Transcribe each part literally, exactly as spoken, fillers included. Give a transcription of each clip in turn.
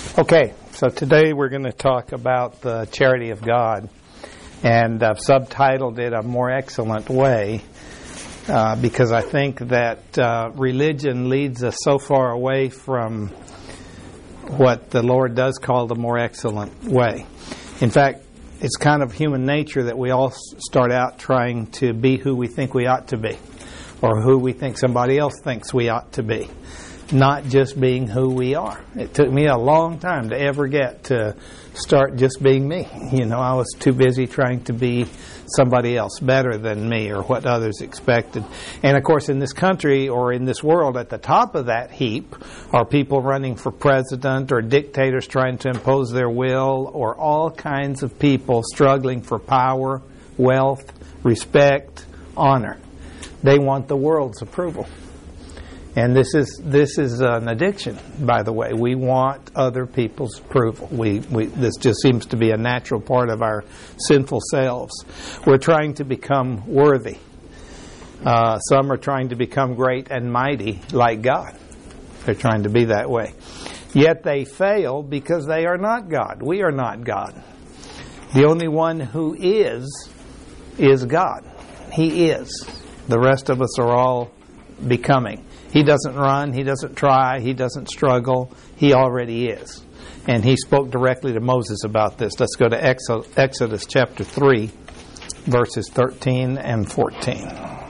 Okay, so today we're going to talk about the charity of God, and I've subtitled it A More Excellent Way uh, because I think that uh, religion leads us so far away from what the Lord does call the more excellent way. In fact, it's kind of human nature that we all start out trying to be who we think we ought to be, or who we think somebody else thinks we ought to be, not just being who we are. It took me a long time to ever get to start just being me. You know, I was too busy trying to be somebody else better than me or what others expected. And of course, in this country or in this world, at the top of that heap are people running for president or dictators trying to impose their will, or all kinds of people struggling for power, wealth, respect, honor. They want the world's approval. And this is this is an addiction, by the way. We want other people's approval. We, we this just seems to be a natural part of our sinful selves. We're trying to become worthy. Uh, some are trying to become great and mighty like God. They're trying to be that way. Yet they fail because they are not God. We are not God. The only one who is, is God. He is. The rest of us are all becoming. He doesn't run, he doesn't try, he doesn't struggle. He already is. And he spoke directly to Moses about this. Let's go to Exodus chapter three, verses thirteen and fourteen.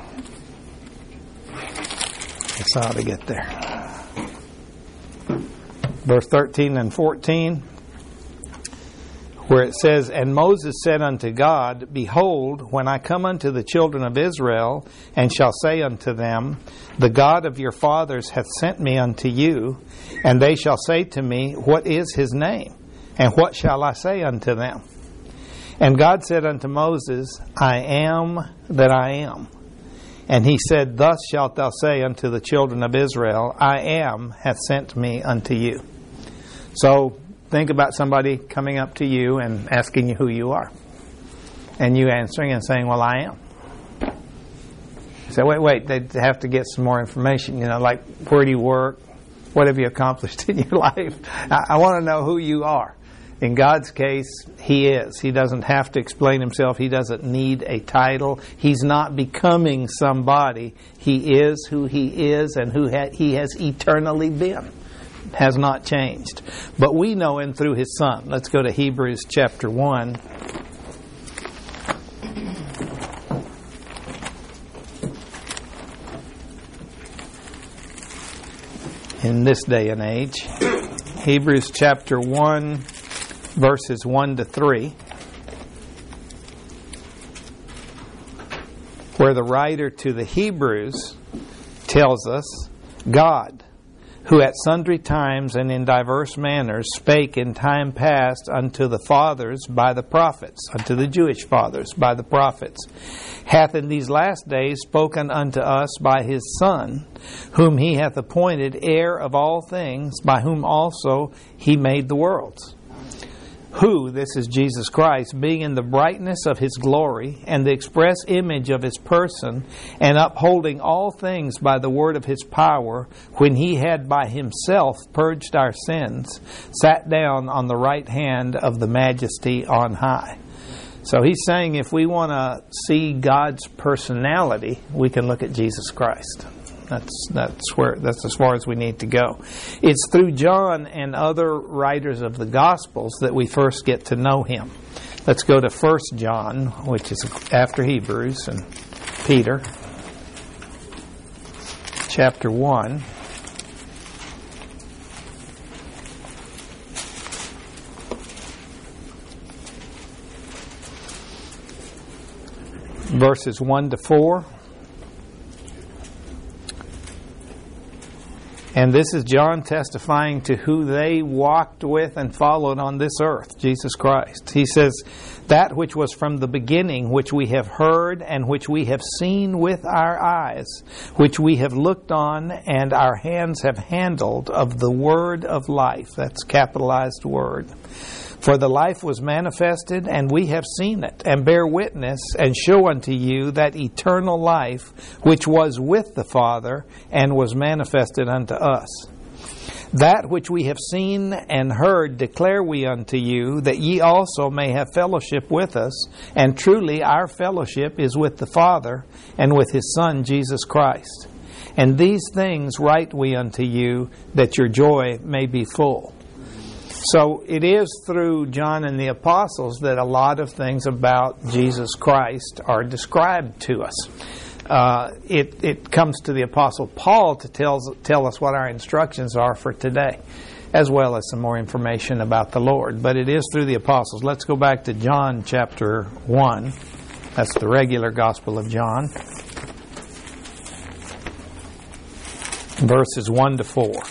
That's how to get there. Verse thirteen and fourteen, where it says, "And Moses said unto God, Behold, when I come unto the children of Israel, and shall say unto them, The God of your fathers hath sent me unto you, and they shall say to me, What is his name? And what shall I say unto them? And God said unto Moses, I am that I am. And he said, Thus shalt thou say unto the children of Israel, I am hath sent me unto you." So, think about somebody coming up to you and asking you who you are. And you answering and saying, well, I am. You say, wait, wait, they have to get some more information. You know, like, where do you work? What have you accomplished in your life? I, I want to know who you are. In God's case, He is. He doesn't have to explain Himself. He doesn't need a title. He's not becoming somebody. He is who He is and who ha- He has eternally been. Has not changed. But we know Him through His Son. Let's go to Hebrews chapter one. In this day and age. Hebrews chapter one, verses one to three. Where the writer to the Hebrews tells us, God, who at sundry times and in diverse manners spake in time past unto the fathers by the prophets, unto the Jewish fathers by the prophets, hath in these last days spoken unto us by His Son, whom He hath appointed heir of all things, by whom also He made the worlds. Who, this is Jesus Christ, being in the brightness of His glory and the express image of His person, and upholding all things by the word of His power, when He had by Himself purged our sins, sat down on the right hand of the Majesty on high. So He's saying if we want to see God's personality, we can look at Jesus Christ. That's that's where that's as far as we need to go. It's through John and other writers of the Gospels that we first get to know Him. Let's go to First John, which is after Hebrews and Peter, chapter one. Verses one to four. And this is John testifying to who they walked with and followed on this earth, Jesus Christ. He says, that which was from the beginning, which we have heard and which we have seen with our eyes, which we have looked on and our hands have handled of the word of life. That's capitalized word. For the life was manifested, and we have seen it, and bear witness, and show unto you that eternal life which was with the Father, and was manifested unto us. That which we have seen and heard declare we unto you, that ye also may have fellowship with us. And truly our fellowship is with the Father and with His Son Jesus Christ. And these things write we unto you, that your joy may be full. So it is through John and the apostles that a lot of things about Jesus Christ are described to us. Uh, it, it comes to the Apostle Paul to tell, tell us what our instructions are for today, as well as some more information about the Lord. But it is through the apostles. Let's go back to John chapter one. That's the regular Gospel of John. Verses one to four.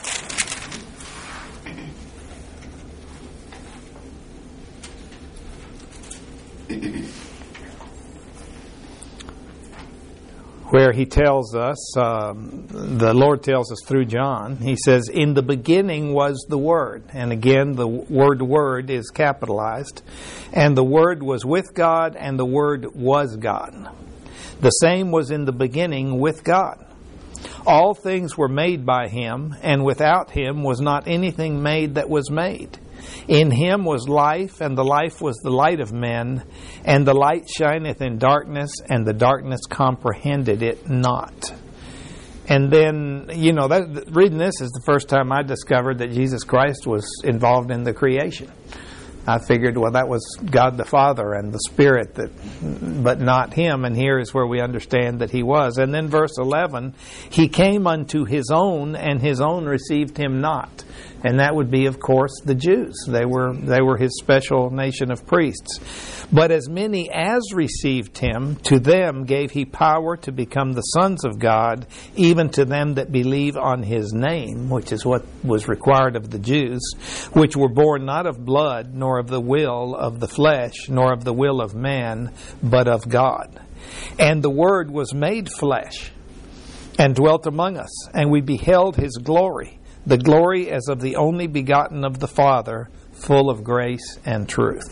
Where he tells us, um, the Lord tells us through John, he says, in the beginning was the Word. And again, the word word is capitalized. And the Word was with God, and the Word was God. The same was in the beginning with God. All things were made by Him, and without Him was not anything made that was made. In Him was life, and the life was the light of men. And the light shineth in darkness, and the darkness comprehended it not. And then, you know, that, reading this is the first time I discovered that Jesus Christ was involved in the creation. I figured, well, that was God the Father and the Spirit, that, but not Him. And here is where we understand that He was. And then verse eleven, He came unto His own, and His own received Him not. And that would be, of course, the Jews. They were they were His special nation of priests. But as many as received Him, to them gave He power to become the sons of God, even to them that believe on His name, which is what was required of the Jews, which were born not of blood, nor of the will of the flesh, nor of the will of man, but of God. And the Word was made flesh, and dwelt among us, and we beheld His glory, the glory as of the only begotten of the Father, full of grace and truth.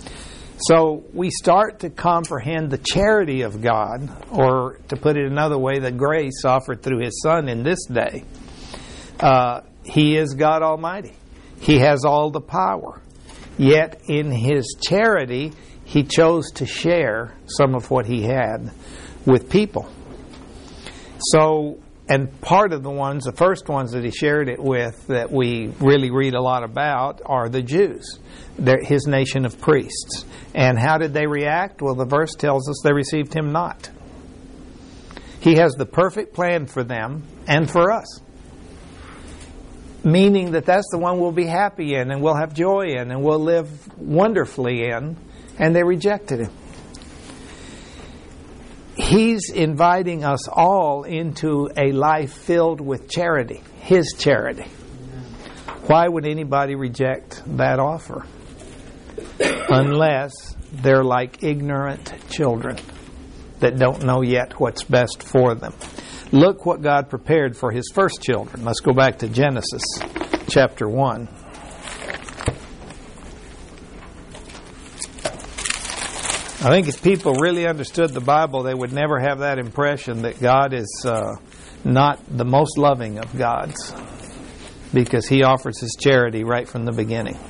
So we start to comprehend the charity of God, or to put it another way, the grace offered through His Son in this day. Uh, he is God Almighty. He has all the power. Yet in His charity, He chose to share some of what He had with people. So, and part of the ones, the first ones that He shared it with that we really read a lot about are the Jews. They're His nation of priests. And how did they react? Well, the verse tells us they received Him not. He has the perfect plan for them and for us. Meaning that that's the one we'll be happy in, and we'll have joy in, and we'll live wonderfully in. And they rejected Him. He's inviting us all into a life filled with charity, His charity. Why would anybody reject that offer? Unless they're like ignorant children that don't know yet what's best for them. Look what God prepared for His first children. Let's go back to Genesis chapter one. I think if people really understood the Bible, they would never have that impression that God is uh, not the most loving of gods, because He offers His charity right from the beginning.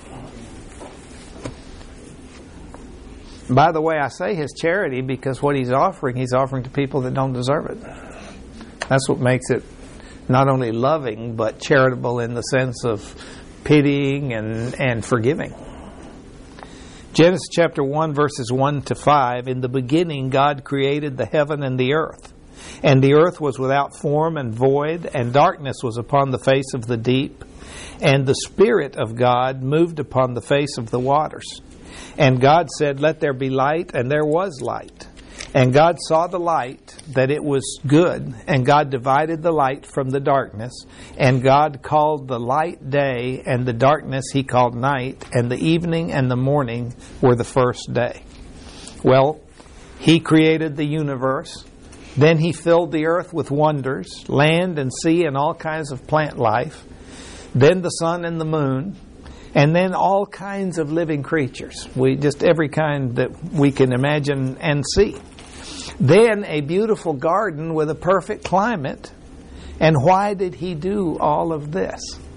By the way, I say His charity because what He's offering, He's offering to people that don't deserve it. That's what makes it not only loving, but charitable in the sense of pitying and, and forgiving. Genesis chapter one, verses one to five, in the beginning God created the heaven and the earth. And the earth was without form and void, and darkness was upon the face of the deep. And the Spirit of God moved upon the face of the waters. And God said, let there be light, and there was light. And God saw the light, that it was good, and God divided the light from the darkness. And God called the light day, and the darkness He called night, and the evening and the morning were the first day. Well, He created the universe. Then He filled the earth with wonders, land and sea and all kinds of plant life. Then the sun and the moon. And then all kinds of living creatures. We just every kind that we can imagine and see. Then a beautiful garden with a perfect climate. And why did He do all of this?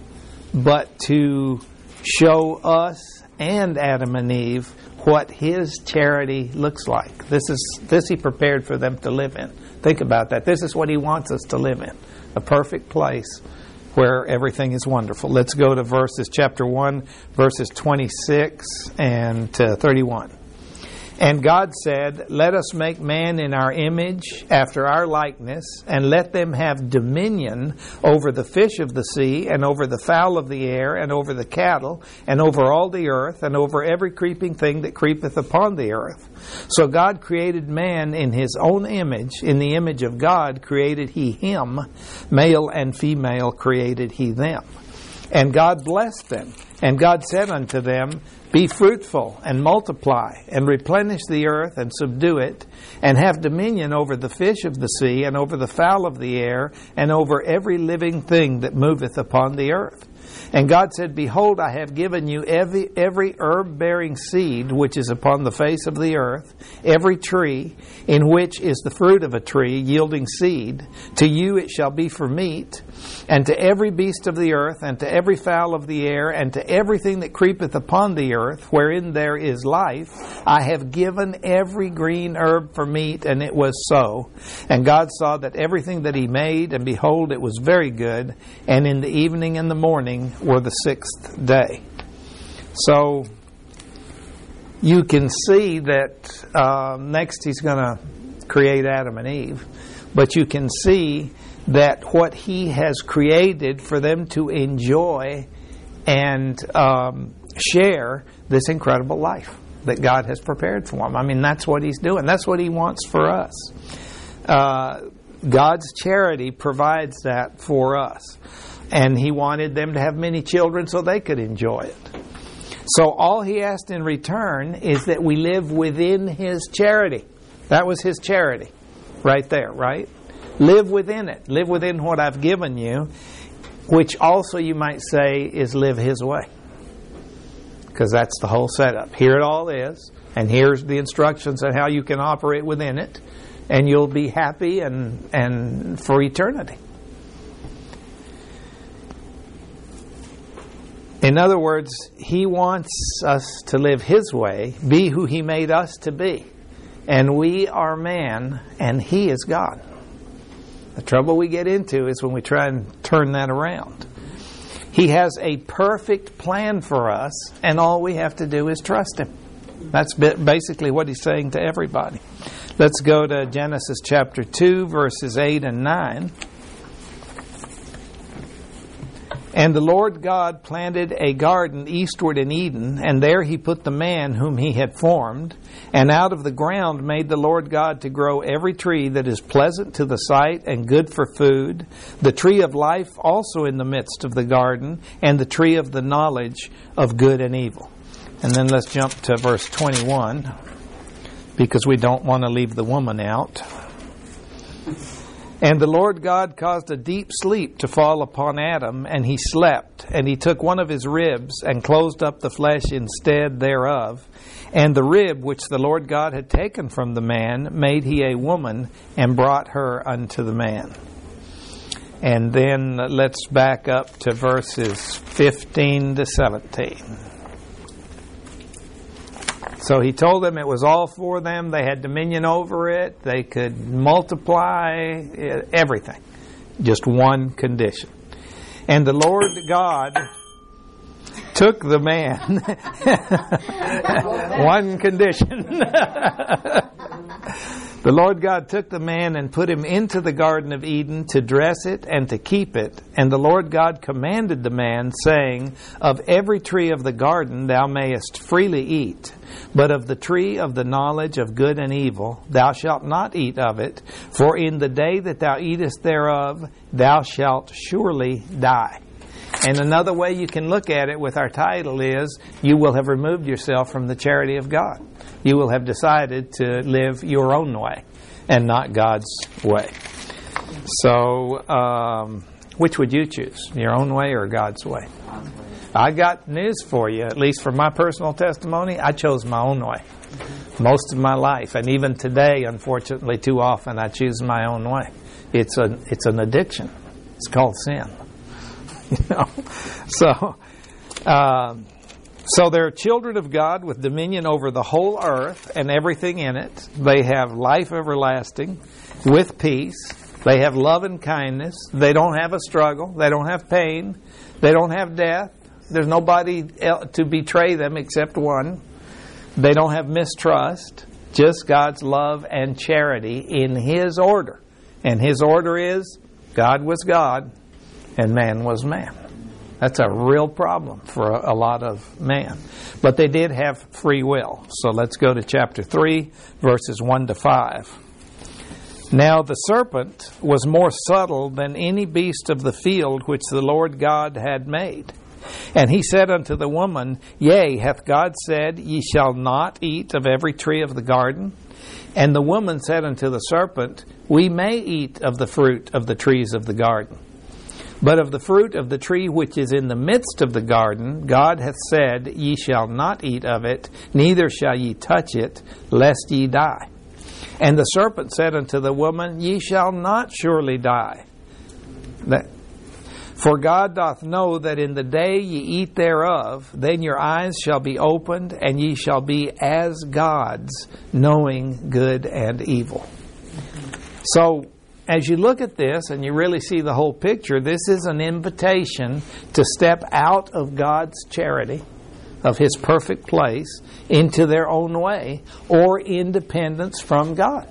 but to show us and Adam and Eve what His charity looks like. This is this He prepared for them to live in. Think about that. This is what He wants us to live in. A perfect place where everything is wonderful. Let's go to verses chapter one, verses twenty-six and uh, thirty-one. And God said, "Let us make man in our image, after our likeness, and let them have dominion over the fish of the sea, and over the fowl of the air, and over the cattle, and over all the earth, and over every creeping thing that creepeth upon the earth." So God created man in His own image. In the image of God created He him. Male and female created He them. And God blessed them. And God said unto them, "Be fruitful, and multiply, and replenish the earth, and subdue it, and have dominion over the fish of the sea, and over the fowl of the air, and over every living thing that moveth upon the earth." And God said, "Behold, I have given you every, every herb-bearing seed which is upon the face of the earth, every tree in which is the fruit of a tree yielding seed. To you it shall be for meat, and to every beast of the earth, and to every fowl of the air, and to everything that creepeth upon the earth, wherein there is life, I have given every green herb for meat." And it was so. And God saw that everything that He made, and behold, it was very good. And in the evening and the morning were the sixth day. So you can see that uh, next He's going to create Adam and Eve. But you can see that what He has created for them to enjoy and um, share this incredible life that God has prepared for them. I mean, that's what He's doing. That's what He wants for us. Uh, God's charity provides that for us. And He wanted them to have many children so they could enjoy it. So all He asked in return is that we live within His charity. That was His charity right there, right? Live within it. Live within what I've given you, which also you might say is live His way. Because that's the whole setup. Here it all is, and here's the instructions on how you can operate within it, and you'll be happy and, and for eternity. In other words, He wants us to live His way, be who He made us to be. And we are man, and He is God. The trouble we get into is when we try and turn that around. He has a perfect plan for us, and all we have to do is trust Him. That's basically what He's saying to everybody. Let's go to Genesis chapter two, verses eight and nine. "And the Lord God planted a garden eastward in Eden, and there He put the man whom He had formed. And out of the ground made the Lord God to grow every tree that is pleasant to the sight and good for food, the tree of life also in the midst of the garden, and the tree of the knowledge of good and evil." And then let's jump to verse twenty-one, because we don't want to leave the woman out. "And the Lord God caused a deep sleep to fall upon Adam, and he slept. And He took one of his ribs, and closed up the flesh instead thereof. And the rib which the Lord God had taken from the man made He a woman, and brought her unto the man." And then let's back up to verses fifteen to seventeen. So He told them it was all for them. They had dominion over it. They could multiply everything. Just one condition. "And the Lord God took the man." One condition. "The Lord God took the man and put him into the Garden of Eden to dress it and to keep it. And the Lord God commanded the man, saying, Of every tree of the garden thou mayest freely eat, but of the tree of the knowledge of good and evil thou shalt not eat of it, for in the day that thou eatest thereof thou shalt surely die." And another way you can look at it with our title is, you will have removed yourself from the charity of God. You will have decided to live your own way and not God's way. So, um, which would you choose? Your own way or God's way? I got news for you, at least for my personal testimony. I chose my own way most of my life. And even today, unfortunately, too often I choose my own way. It's a, it's an addiction. It's called sin. You know, so um, so they're children of God with dominion over the whole earth and everything in it. They have life everlasting with peace. They have love and kindness. They don't have a struggle. They don't have pain. They don't have death. There's nobody to betray them except one. They don't have mistrust. Just God's love and charity in His order. And His order is God was God and man was man. That's a real problem for a, a lot of man. But they did have free will. So let's go to chapter three, verses one to five. Now the serpent was more subtle than any beast of the field which the Lord God had made. And he said unto the woman, Yea, hath God said, Ye shall not eat of every tree of the garden? And the woman said unto the serpent, We may eat of the fruit of the trees of the garden. But of the fruit of the tree which is in the midst of the garden, God hath said, Ye shall not eat of it, neither shall ye touch it, lest ye die. And the serpent said unto the woman, Ye shall not surely die. That, For God doth know that in the day ye eat thereof, then your eyes shall be opened, and ye shall be as gods, knowing good and evil. So, as you look at this and you really see the whole picture, this is an invitation to step out of God's charity, of His perfect place, into their own way, or independence from God.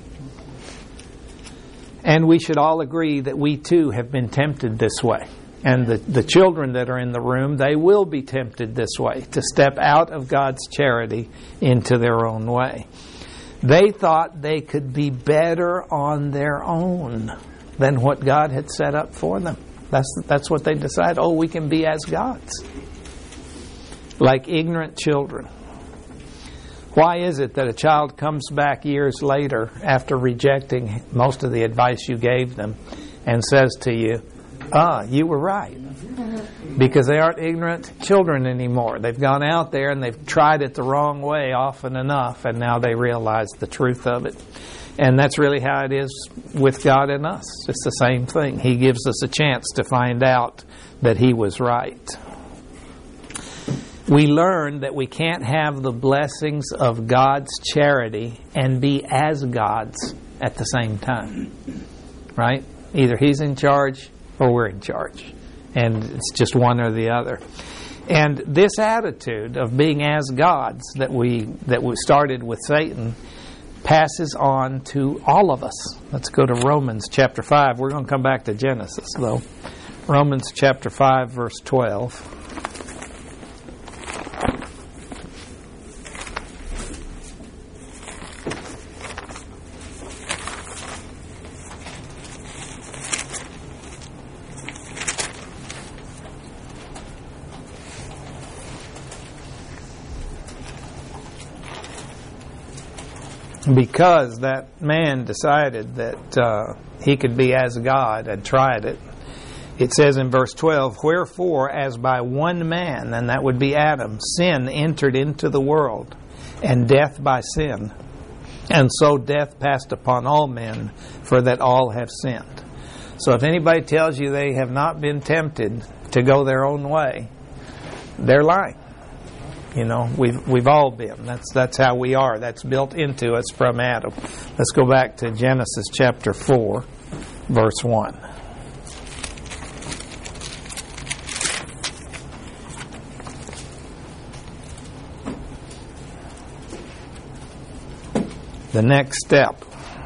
And we should all agree that we too have been tempted this way. And the, the children that are in the room, they will be tempted this way, to step out of God's charity into their own way. They thought they could be better on their own than what God had set up for them. That's, that's what they decided. Oh, we can be as gods. Like ignorant children. Why is it that a child comes back years later after rejecting most of the advice you gave them and says to you, ah, you were right? Because they aren't ignorant children anymore. They've gone out there and they've tried it the wrong way often enough, and now they realize the truth of it. And that's really how it is with God and us. It's the same thing. He gives us a chance to find out that He was right. We learn that we can't have the blessings of God's charity and be as gods at the same time. Right? Either He's in charge or we're in charge. And it's just one or the other. And this attitude of being as gods that we that we started with Satan passes on to all of us. Let's go to Romans chapter five. We're going to come back to Genesis, though. Romans chapter five, verse twelve. Because that man decided that uh, he could be as God and tried it. It says in verse twelve, Wherefore, as by one man, and that would be Adam, sin entered into the world, and death by sin. And so death passed upon all men, for that all have sinned. So if anybody tells you they have not been tempted to go their own way, they're lying. You know, we've we've all been. That's that's how we are. That's built into us from Adam. Let's go back to Genesis chapter four, verse one. The next step.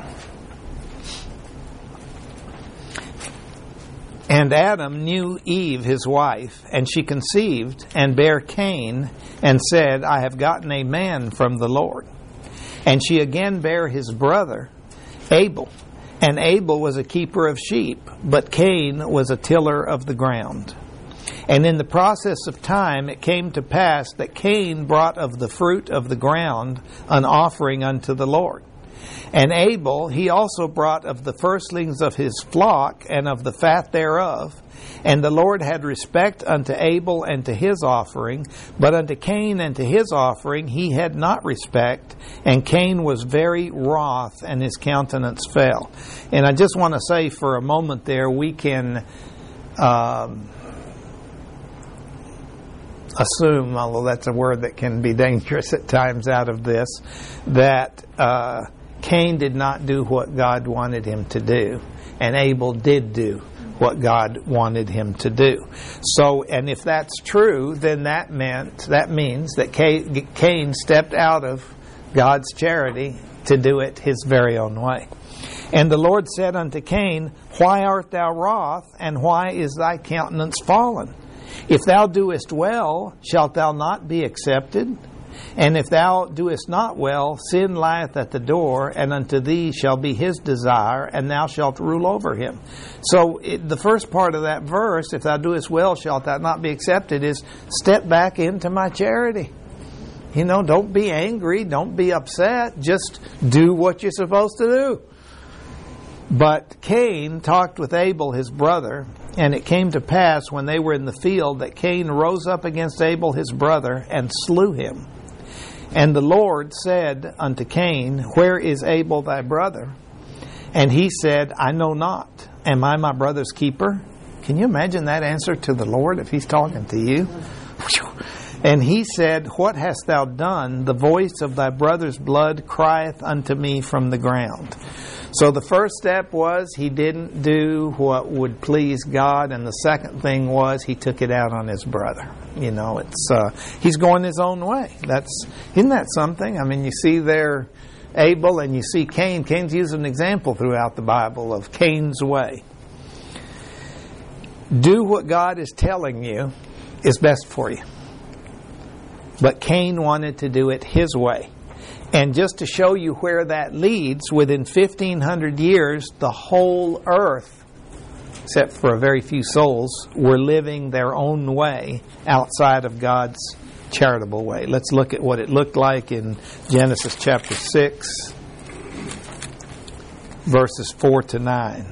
And Adam knew Eve, his wife, and she conceived and bare Cain, and said, I have gotten a man from the Lord. And she again bare his brother, Abel. And Abel was a keeper of sheep, but Cain was a tiller of the ground. And in the process of time it came to pass that Cain brought of the fruit of the ground an offering unto the Lord. And Abel, he also brought of the firstlings of his flock and of the fat thereof. And the Lord had respect unto Abel and to his offering, but unto Cain and to his offering he had not respect. And Cain was very wroth, and his countenance fell. And I just want to say for a moment there, we can um, assume, although that's a word that can be dangerous at times out of this, that uh, Cain did not do what God wanted him to do, and Abel did do what God wanted him to do. So, and if that's true, then that meant that means that Cain stepped out of God's charity to do it his very own way. And the Lord said unto Cain, Why art thou wroth, and why is thy countenance fallen? If thou doest well, shalt thou not be accepted? And if thou doest not well, sin lieth at the door, and unto thee shall be his desire, and thou shalt rule over him. So it, the first part of that verse, if thou doest well, shalt thou not be accepted, is step back into my charity. You know, don't be angry, don't be upset, just do what you're supposed to do. But Cain talked with Abel his brother, and it came to pass when they were in the field that Cain rose up against Abel his brother and slew him. And the Lord said unto Cain, Where is Abel thy brother? And he said, I know not. Am I my brother's keeper? Can you imagine that answer to the Lord if he's talking to you? And he said, What hast thou done? The voice of thy brother's blood crieth unto me from the ground. So the first step was he didn't do what would please God, and the second thing was he took it out on his brother. You know, it's uh, he's going his own way. That's isn't that something? I mean, you see there Abel and you see Cain. Cain's used an example throughout the Bible of Cain's way. Do what God is telling you is best for you. But Cain wanted to do it his way. And just to show you where that leads, within fifteen hundred years, the whole earth, except for a very few souls, were living their own way outside of God's charitable way. Let's look at what it looked like in Genesis chapter six, verses four to nine.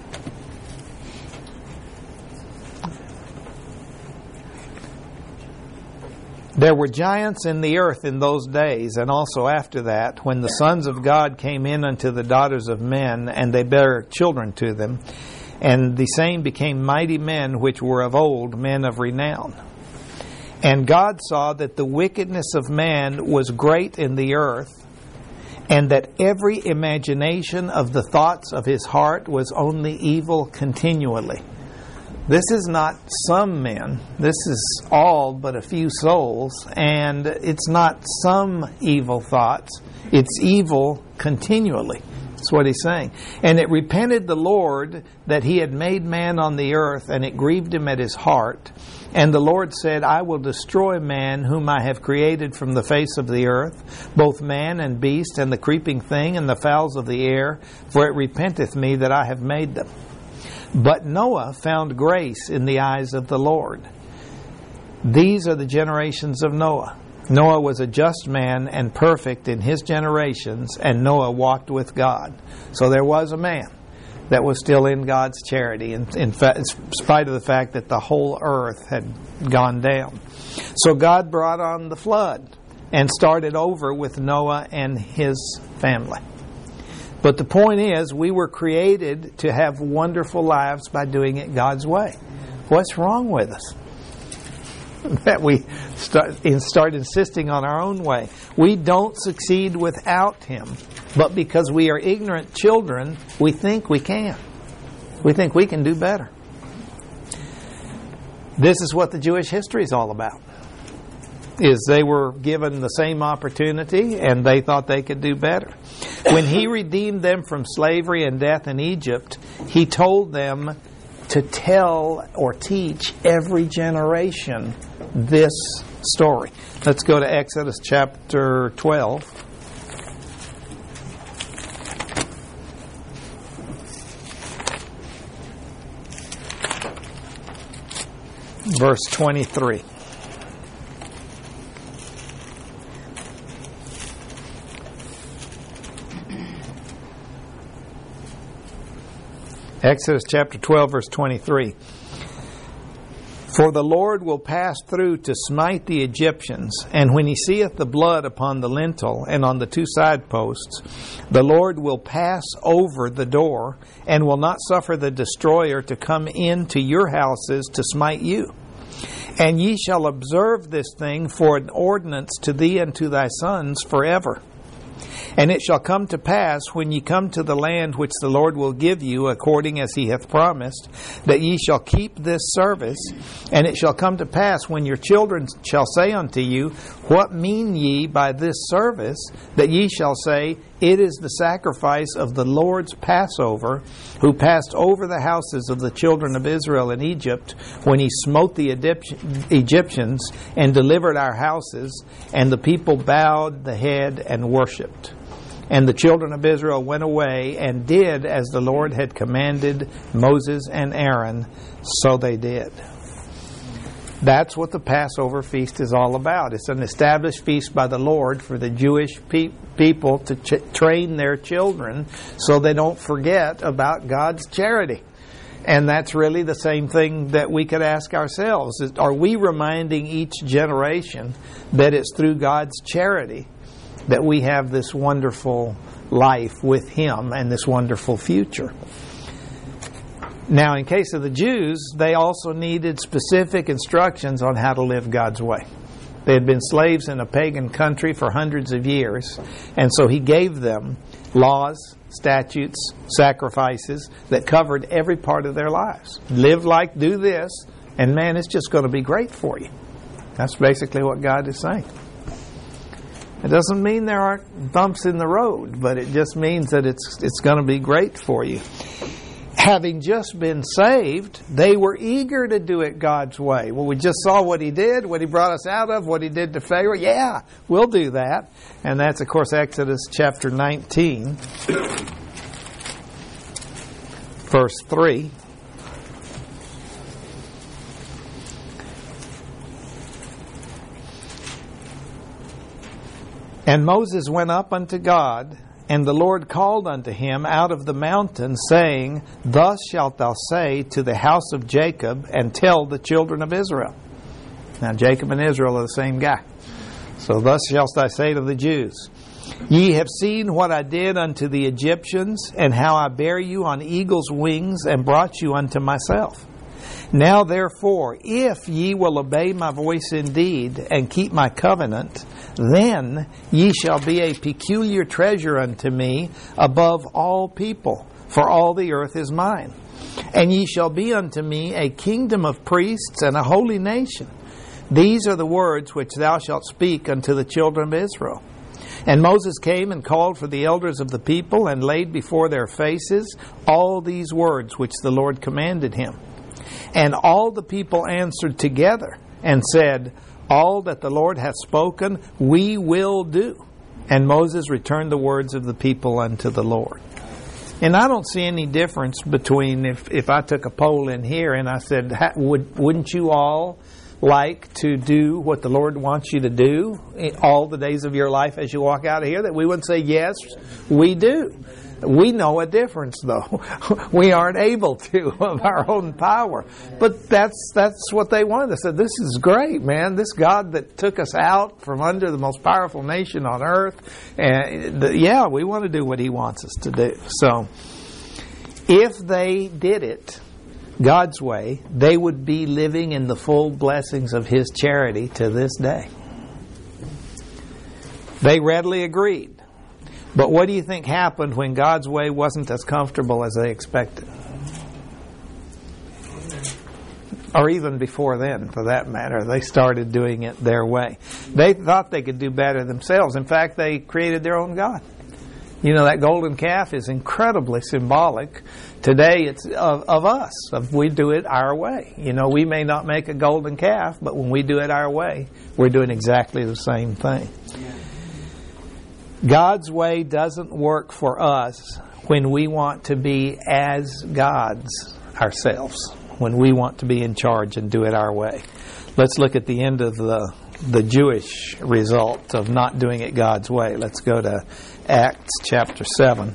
There were giants in the earth in those days, and also after that, when the sons of God came in unto the daughters of men, and they bare children to them. And the same became mighty men which were of old, men of renown. And God saw that the wickedness of man was great in the earth, and that every imagination of the thoughts of his heart was only evil continually. This is not some men. This is all but a few souls. And it's not some evil thoughts. It's evil continually. That's what he's saying. And it repented the Lord that he had made man on the earth, and it grieved him at his heart. And the Lord said, I will destroy man whom I have created from the face of the earth, both man and beast, and the creeping thing, and the fowls of the air, for it repenteth me that I have made them. But Noah found grace in the eyes of the Lord. These are the generations of Noah. Noah was a just man and perfect in his generations, and Noah walked with God. So there was a man that was still in God's charity, in, in, fa- in spite of the fact that the whole earth had gone down. So God brought on the flood and started over with Noah and his family. But the point is, we were created to have wonderful lives by doing it God's way. What's wrong with us? That we start, start insisting on our own way. We don't succeed without Him. But because we are ignorant children, we think we can. We think we can do better. This is what the Jewish history is all about. Is they were given the same opportunity and they thought they could do better. When He redeemed them from slavery and death in Egypt, He told them to tell or teach every generation this story. Let's go to Exodus chapter twelve. Verse twenty-three. Exodus chapter twelve, verse twenty-three. For the Lord will pass through to smite the Egyptians, and when He seeth the blood upon the lintel and on the two side posts, the Lord will pass over the door, and will not suffer the destroyer to come into your houses to smite you. And ye shall observe this thing for an ordinance to thee and to thy sons forever. And it shall come to pass, when ye come to the land which the Lord will give you, according as he hath promised, that ye shall keep this service. And it shall come to pass, when your children shall say unto you, What mean ye by this service? That ye shall say, It is the sacrifice of the Lord's Passover, who passed over the houses of the children of Israel in Egypt, when he smote the Egyptians and delivered our houses. And the people bowed the head and worshipped. And the children of Israel went away and did as the Lord had commanded Moses and Aaron, so they did. That's what the Passover feast is all about. It's an established feast by the Lord for the Jewish pe- people to ch- train their children so they don't forget about God's charity. And that's really the same thing that we could ask ourselves. Is, are we reminding each generation that it's through God's charity that we have this wonderful life with Him and this wonderful future? Now, in case of the Jews, they also needed specific instructions on how to live God's way. They had been slaves in a pagan country for hundreds of years, and so He gave them laws, statutes, sacrifices that covered every part of their lives. Live like, do this, and man, it's just going to be great for you. That's basically what God is saying. It doesn't mean there aren't bumps in the road, but it just means that it's it's going to be great for you. Having just been saved, they were eager to do it God's way. Well, we just saw what He did, what He brought us out of, what He did to Pharaoh. Yeah, we'll do that. And that's, of course, Exodus chapter nineteen, verse three. And Moses went up unto God, and the Lord called unto him out of the mountain, saying, Thus shalt thou say to the house of Jacob, and tell the children of Israel. Now, Jacob and Israel are the same guy. So thus shalt thou say to the Jews, Ye have seen what I did unto the Egyptians, and how I bare you on eagle's wings, and brought you unto myself. Now therefore, if ye will obey my voice indeed, and keep my covenant, then ye shall be a peculiar treasure unto me above all people, for all the earth is mine. And ye shall be unto me a kingdom of priests and a holy nation. These are the words which thou shalt speak unto the children of Israel. And Moses came and called for the elders of the people, and laid before their faces all these words which the Lord commanded him. And all the people answered together and said, All that the Lord hath spoken, we will do. And Moses returned the words of the people unto the Lord. And I don't see any difference between if, if I took a poll in here and I said, Would, wouldn't you all like to do what the Lord wants you to do all the days of your life as you walk out of here? That we wouldn't say, yes, we do. We know a difference, though. We aren't able to of our own power. But that's that's what they wanted. They said, this is great, man. This God that took us out from under the most powerful nation on earth. And the, yeah, we want to do what He wants us to do. So if they did it God's way, they would be living in the full blessings of His charity to this day. They readily agreed. But what do you think happened when God's way wasn't as comfortable as they expected? Or even before then, for that matter, they started doing it their way. They thought they could do better themselves. In fact, they created their own God. You know, that golden calf is incredibly symbolic. Today it's of, of us, of we do it our way. You know, we may not make a golden calf, but when we do it our way, we're doing exactly the same thing. God's way doesn't work for us when we want to be as gods ourselves, when we want to be in charge and do it our way. Let's look at the end of the the Jewish result of not doing it God's way. Let's go to Acts chapter seven.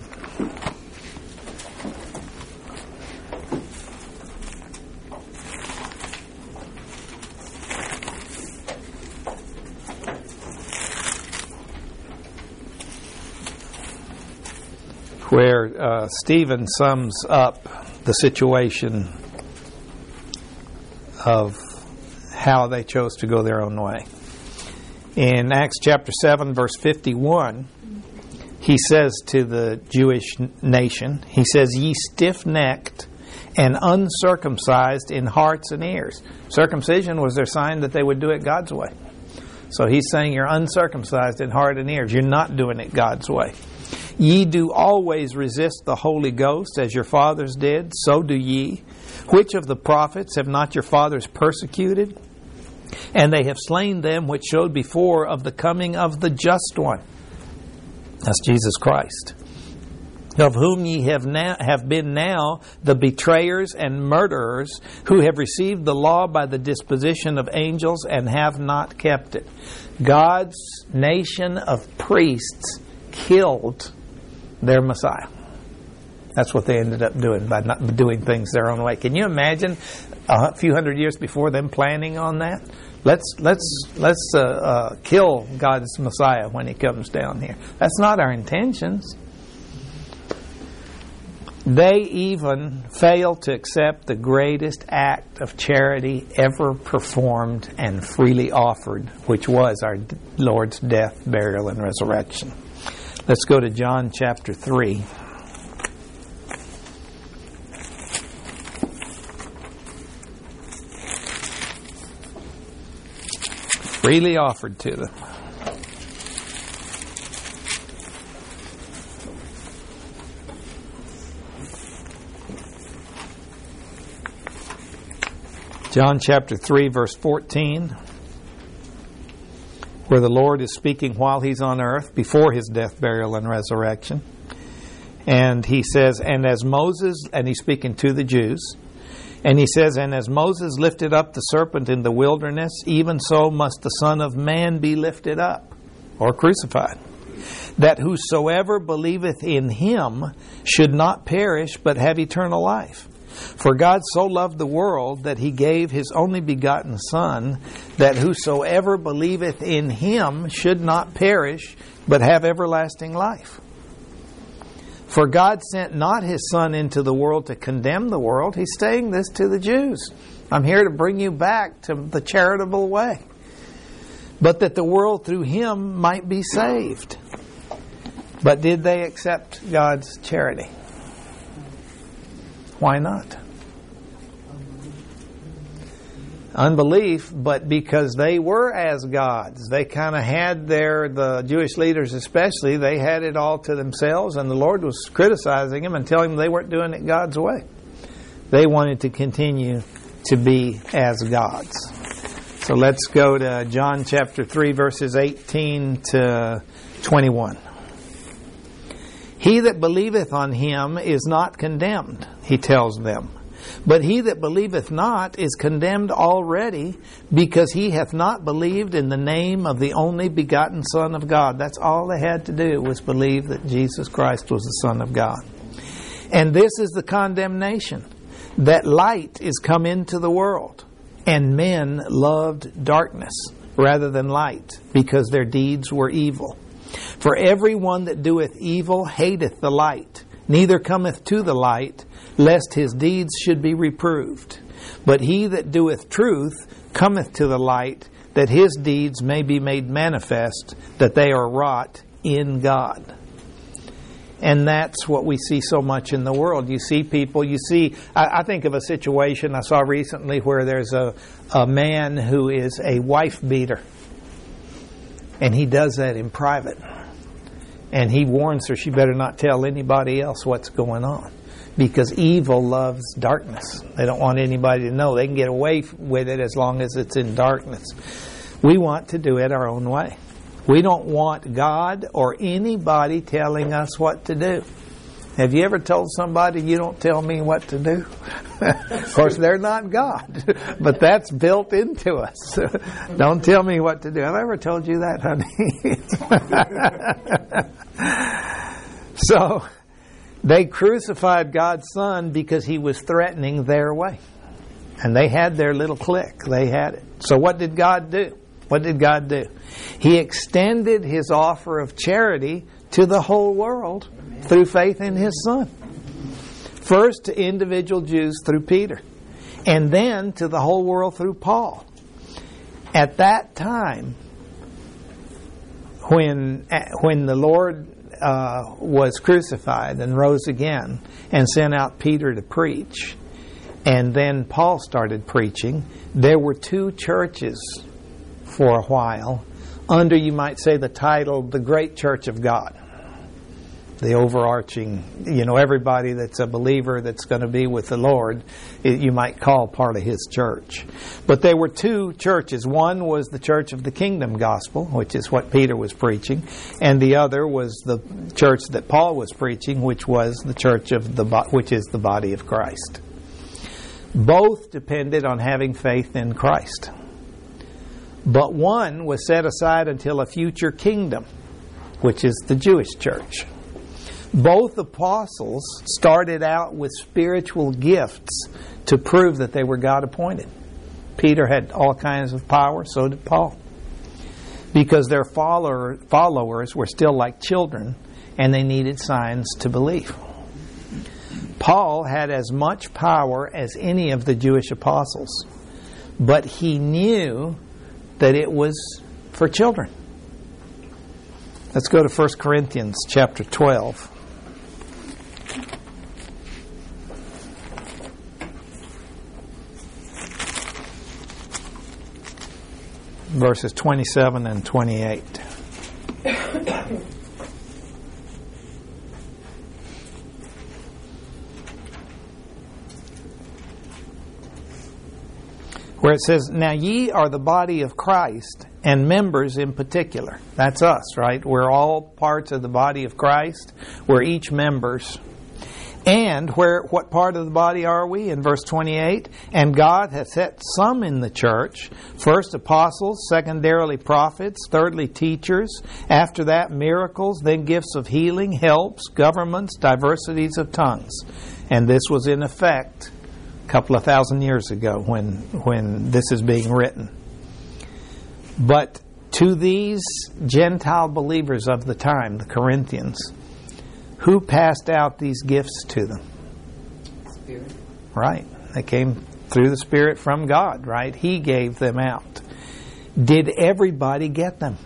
Where uh, Stephen sums up the situation of how they chose to go their own way. In Acts chapter seven, verse fifty-one, he says to the Jewish nation, he says, "Ye stiff-necked and uncircumcised in hearts and ears." Circumcision was their sign that they would do it God's way. So he's saying you're uncircumcised in heart and ears. You're not doing it God's way. "Ye do always resist the Holy Ghost, as your fathers did, so do ye. Which of the prophets have not your fathers persecuted? And they have slain them which showed before of the coming of the just one." That's Jesus Christ. "Of whom ye have now have been now the betrayers and murderers, who have received the law by the disposition of angels and have not kept it." God's nation of priests killed their Messiah. That's what they ended up doing, by not doing things their own way. Can you imagine a few hundred years before them planning on that? Let's let's let's uh, uh, kill God's Messiah when He comes down here. That's not our intentions. They even failed to accept the greatest act of charity ever performed and freely offered, which was our Lord's death, burial, and resurrection. Let's go to John chapter three. Freely offered to them. John chapter three, verse fourteen, where the Lord is speaking while He's on earth, before His death, burial, and resurrection. And He says, and as Moses, and He's speaking to the Jews, and He says, and as Moses lifted up the serpent in the wilderness, even so must the Son of Man be lifted up, or crucified, that whosoever believeth in Him should not perish, but have eternal life. For God so loved the world that He gave His only begotten Son, that whosoever believeth in Him should not perish, but have everlasting life. For God sent not His Son into the world to condemn the world. He's saying this to the Jews. I'm here to bring you back to the charitable way, but that the world through Him might be saved. But did they accept God's charity? Why not? Unbelief, but because they were as gods. They kind of had their, the Jewish leaders especially, they had it all to themselves, and the Lord was criticizing them and telling them they weren't doing it God's way. They wanted to continue to be as gods. So let's go to John chapter three, verses eighteen to twenty-one. He that believeth on Him is not condemned, He tells them. But he that believeth not is condemned already, because he hath not believed in the name of the only begotten Son of God. That's all they had to do, was believe that Jesus Christ was the Son of God. And this is the condemnation, that light is come into the world, and men loved darkness rather than light, because their deeds were evil. For every one that doeth evil hateth the light, neither cometh to the light, lest his deeds should be reproved. But he that doeth truth cometh to the light, that his deeds may be made manifest, that they are wrought in God. And that's what we see so much in the world. You see people, you see, I, I think of a situation I saw recently where there's a, a man who is a wife beater. And he does that in private. And he warns her she better not tell anybody else what's going on. Because evil loves darkness. They don't want anybody to know. They can get away with it as long as it's in darkness. We want to do it our own way. We don't want God or anybody telling us what to do. Have you ever told somebody, you don't tell me what to do? Of course, they're not God. But that's built into us. Don't tell me what to do. Have I ever told you that, honey? So, they crucified God's Son because He was threatening their way. And they had their little clique. They had it. So what did God do? What did God do? He extended His offer of charity to the whole world through faith in His Son. First to individual Jews through Peter, and then to the whole world through Paul. At that time, when when the Lord uh, was crucified and rose again and sent out Peter to preach, and then Paul started preaching, there were two churches for a while under, you might say, the title, the Great Church of God. The overarching, you know, everybody that's a believer that's going to be with the Lord, it, you might call part of His church. But there were two churches. One was the Church of the Kingdom Gospel, which is what Peter was preaching, and the other was the church that Paul was preaching, which was the church of the, which is the body of Christ. Both depended on having faith in Christ. But one was set aside until a future kingdom, which is the Jewish church. Both apostles started out with spiritual gifts to prove that they were God appointed. Peter had all kinds of power, so did Paul. Because their follower, followers were still like children, and they needed signs to believe. Paul had as much power as any of the Jewish apostles, but he knew that it was for children. Let's go to First Corinthians chapter twelve. Verses twenty-seven and twenty-eight. Where it says, "Now ye are the body of Christ, and members in particular." That's us, right? We're all parts of the body of Christ. We're each members. And where what part of the body are we? In verse twenty-eight, "And God hath set some in the church, first apostles, secondarily prophets, thirdly teachers, after that miracles, then gifts of healing, helps, governments, diversities of tongues." And this was in effect a couple of thousand years ago when when this is being written. But to these Gentile believers of the time, the Corinthians, who passed out these gifts to them? Spirit. Right. They came through the Spirit from God, right? He gave them out. Did everybody get them?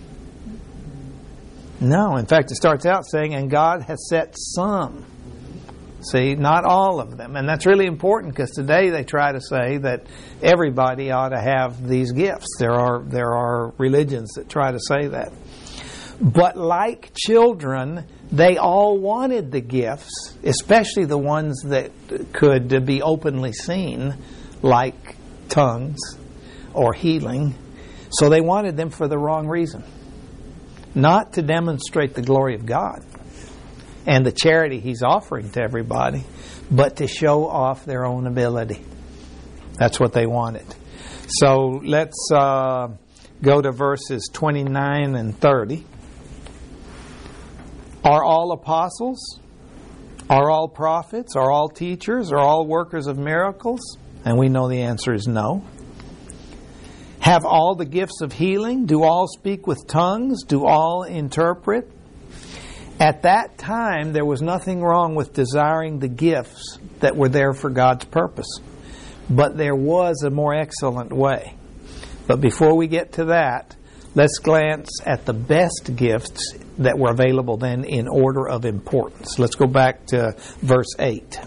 No. In fact, it starts out saying, "And God has set some." See, not all of them. And that's really important because today they try to say that everybody ought to have these gifts. There are there are religions that try to say that. But like children, they all wanted the gifts, especially the ones that could be openly seen, like tongues or healing. So they wanted them for the wrong reason. Not to demonstrate the glory of God and the charity He's offering to everybody, but to show off their own ability. That's what they wanted. So let's uh, go to verses twenty-nine and thirty. "Are all apostles? Are all prophets? Are all teachers? Are all workers of miracles?" And we know the answer is no. "Have all the gifts of healing? Do all speak with tongues? Do all interpret?" At that time, there was nothing wrong with desiring the gifts that were there for God's purpose. But there was a more excellent way. But before we get to that, let's glance at the best gifts that were available then in order of importance. Let's go back to verse eight,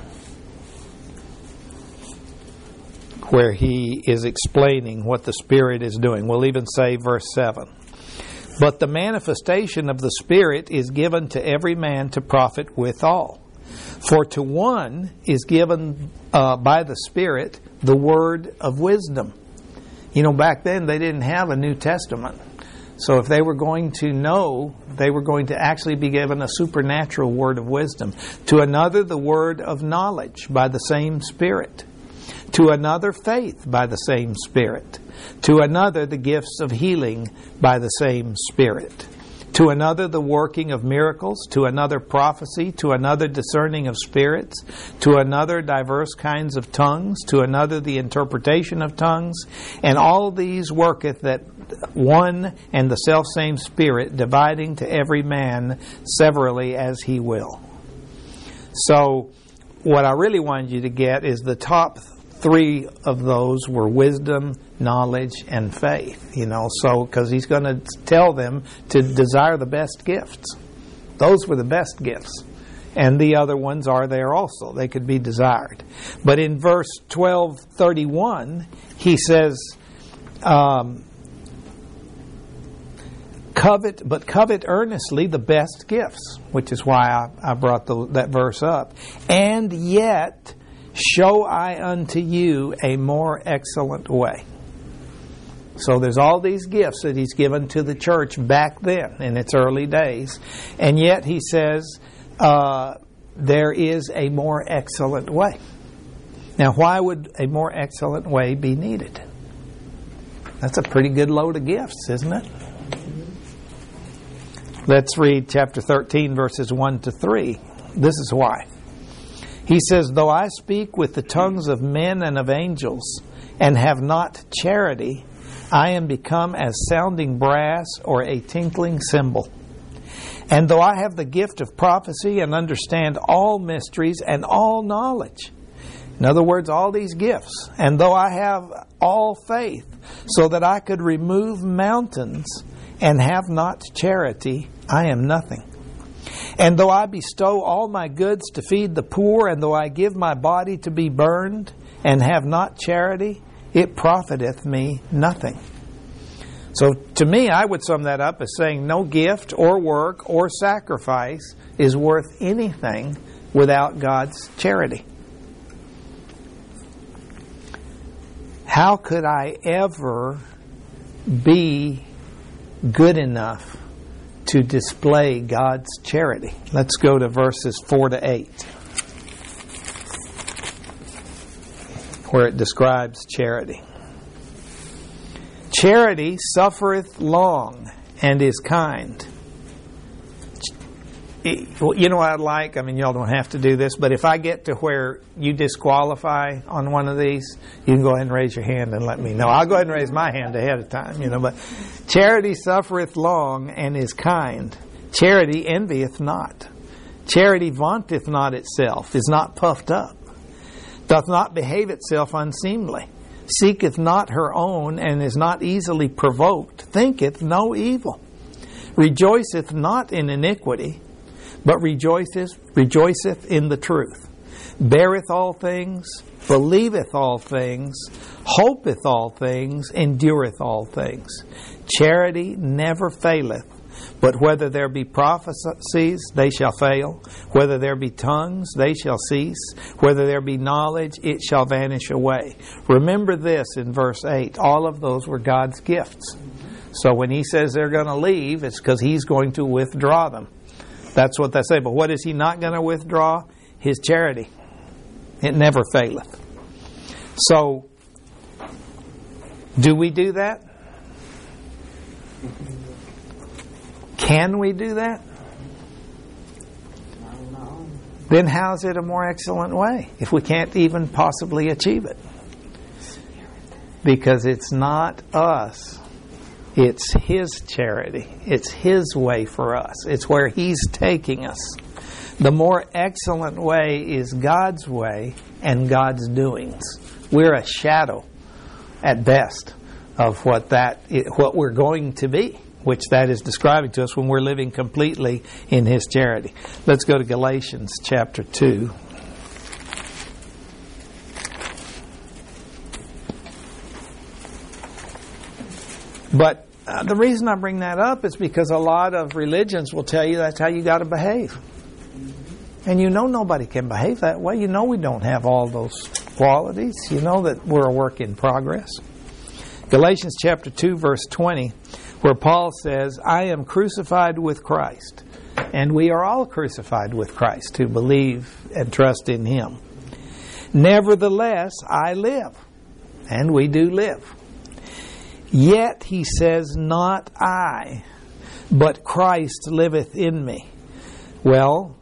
where he is explaining what the Spirit is doing. We'll even say verse seven. "But the manifestation of the Spirit is given to every man to profit withal. For to one is given uh, by the Spirit the word of wisdom." You know, back then they didn't have a New Testament. So if they were going to know, they were going to actually be given a supernatural word of wisdom. To another, the word of knowledge by the same Spirit. To another, faith by the same Spirit. To another, the gifts of healing by the same Spirit. To another, the working of miracles. To another, prophecy. To another, discerning of spirits. To another, diverse kinds of tongues. To another, the interpretation of tongues. And all these worketh that one and the selfsame Spirit, dividing to every man severally as He will. So, what I really wanted you to get is the top three of those were wisdom, knowledge, and faith. You know, so because he's going to tell them to desire the best gifts. Those were the best gifts. And the other ones are there also. They could be desired. But in verse twelve thirty-one, he says, um, covet, but covet earnestly the best gifts, which is why I, I brought the, that verse up. And yet show I unto you a more excellent way. So there's all these gifts that he's given to the church back then in its early days. And yet he says, uh, there is a more excellent way. Now, why would a more excellent way be needed? That's a pretty good load of gifts, isn't it? Let's read chapter thirteen, verses one to three. This is why. He says, though I speak with the tongues of men and of angels, and have not charity, I am become as sounding brass or a tinkling cymbal. And though I have the gift of prophecy and understand all mysteries and all knowledge, in other words, all these gifts, and though I have all faith, so that I could remove mountains, and have not charity, I am nothing. And though I bestow all my goods to feed the poor, and though I give my body to be burned, and have not charity, it profiteth me nothing. So to me, I would sum that up as saying no gift or work or sacrifice is worth anything without God's charity. How could I ever be good enough to display God's charity? Let's go to verses four to eight, where it describes charity. Charity suffereth long and is kind. You know what I'd like? I mean, y'all don't have to do this, but if I get to where you disqualify on one of these, you can go ahead and raise your hand and let me know. I'll go ahead and raise my hand ahead of time, you know. But charity suffereth long and is kind. Charity envieth not. Charity vaunteth not itself, is not puffed up, doth not behave itself unseemly, seeketh not her own, and is not easily provoked, thinketh no evil, rejoiceth not in iniquity, but rejoiceth, rejoiceth in the truth, beareth all things, believeth all things, hopeth all things, endureth all things. Charity never faileth, but whether there be prophecies, they shall fail. Whether there be tongues, they shall cease. Whether there be knowledge, it shall vanish away. Remember this in verse eight. All of those were God's gifts. So when he says they're going to leave, it's because he's going to withdraw them. That's what they say. But what is he not going to withdraw? His charity. It never faileth. So, do we do that? Can we do that? Then how is it a more excellent way if we can't even possibly achieve it? Because it's not us. It's His charity. It's His way for us. It's where He's taking us. The more excellent way is God's way and God's doings. We're a shadow, at best, of what that what we're going to be, which that is describing to us when we're living completely in His charity. Let's go to Galatians chapter two. But uh, the reason I bring that up is because a lot of religions will tell you that's how you got to behave. And you know nobody can behave that way. You know we don't have all those qualities. You know that we're a work in progress. Galatians chapter two, verse twenty, where Paul says, I am crucified with Christ. And we are all crucified with Christ who believe and trust in Him. Nevertheless, I live. And we do live. Yet, he says, not I, but Christ liveth in me. Well,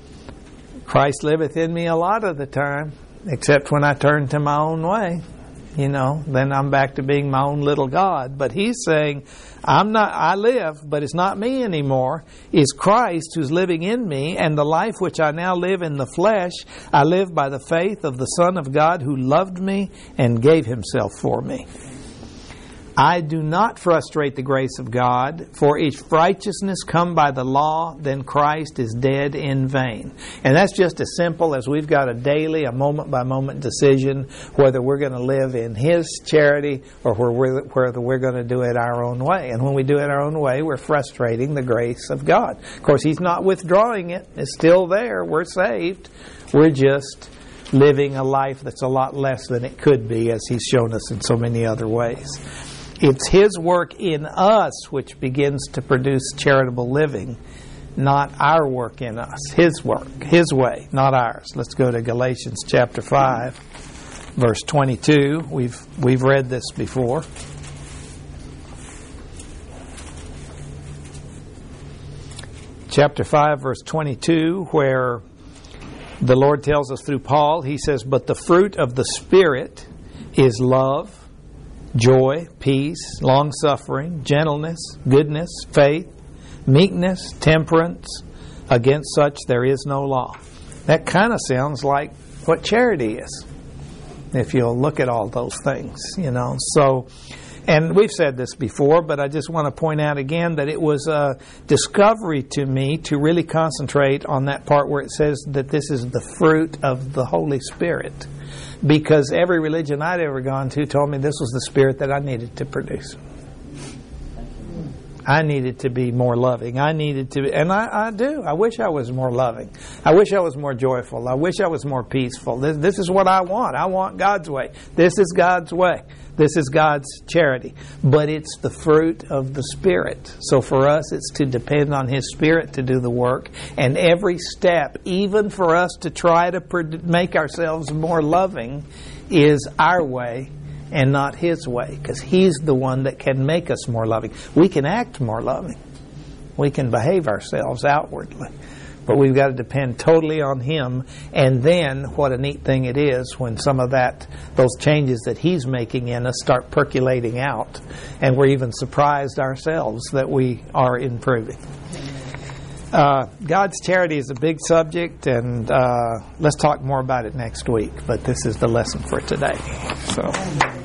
Christ liveth in me a lot of the time, except when I turn to my own way. you know, then I'm back to being my own little God. But He's saying, I'm not, I live, but it's not me anymore. It's Christ who's living in me, and the life which I now live in the flesh, I live by the faith of the Son of God who loved me and gave Himself for me. I do not frustrate the grace of God, for if righteousness come by the law, then Christ is dead in vain. And that's just as simple as we've got a daily, a moment-by-moment decision whether we're going to live in His charity or whether we're going to do it our own way. And when we do it our own way, we're frustrating the grace of God. Of course, He's not withdrawing it. It's still there. We're saved. We're just living a life that's a lot less than it could be, as He's shown us in so many other ways. It's His work in us which begins to produce charitable living, not our work in us. His work, His way, not ours. Let's go to Galatians chapter five, verse twenty-two. We've we've read this before. Chapter five, verse twenty-two, where the Lord tells us through Paul, He says, "But the fruit of the Spirit is love, joy, peace, long-suffering, gentleness, goodness, faith, meekness, temperance. Against such there is no law." That kind of sounds like what charity is, if you'll look at all those things, you know. So, and we've said this before, but I just want to point out again that it was a discovery to me to really concentrate on that part where it says that this is the fruit of the Holy Spirit. Because every religion I'd ever gone to told me this was the spirit that I needed to produce. I needed to be more loving. I needed to, and I, I do. I wish I was more loving. I wish I was more joyful. I wish I was more peaceful. This, this is what I want. I want God's way. This is God's way. This is God's charity. But it's the fruit of the Spirit. So for us, it's to depend on His Spirit to do the work. And every step, even for us to try to make ourselves more loving, is our way and not His way. Because He's the one that can make us more loving. We can act more loving. We can behave ourselves outwardly. But we've got to depend totally on Him. And then what a neat thing it is when some of that, those changes that He's making in us start percolating out. And we're even surprised ourselves that we are improving. Uh, God's charity is a big subject, and uh, let's talk more about it next week. But this is the lesson for today. So.